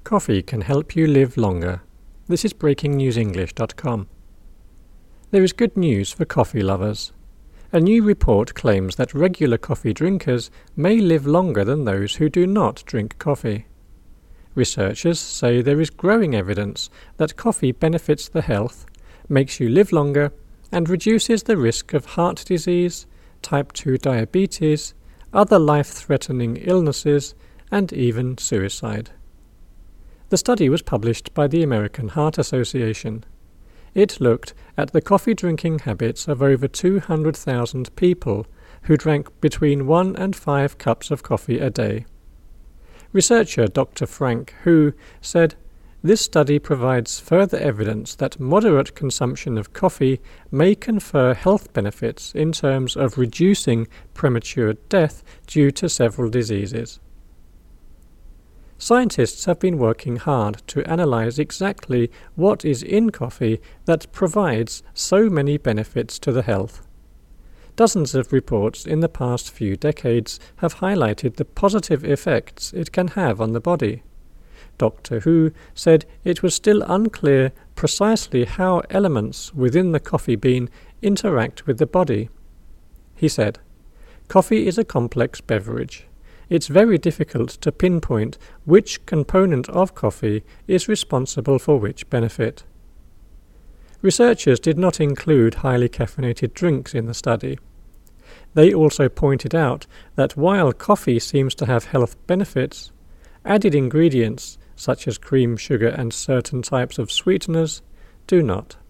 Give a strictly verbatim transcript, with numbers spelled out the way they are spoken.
Coffee can help you live longer. This is breaking news english dot com. There is good news for coffee lovers. A new report claims that regular coffee drinkers may live longer than those who do not drink coffee. Researchers say there is growing evidence that coffee benefits the health, makes you live longer, and reduces the risk of heart disease, type two diabetes, other life-threatening illnesses, and even suicide. The study was published by the American Heart Association. It looked at the coffee drinking habits of over two hundred thousand people who drank between one and five cups of coffee a day. Researcher Doctor Frank Hu said, "This study provides further evidence that moderate consumption of coffee may confer health benefits in terms of reducing premature death due to several diseases." Scientists have been working hard to analyze exactly what is in coffee that provides so many benefits to the health. Dozens of reports in the past few decades have highlighted the positive effects it can have on the body. Doctor Hu said it was still unclear precisely how elements within the coffee bean interact with the body. He said, "Coffee is a complex beverage. It's very difficult to pinpoint which component of coffee is responsible for which benefit." Researchers did not include highly caffeinated drinks in the study. They also pointed out that while coffee seems to have health benefits, added ingredients such as cream, sugar, and certain types of sweeteners do not.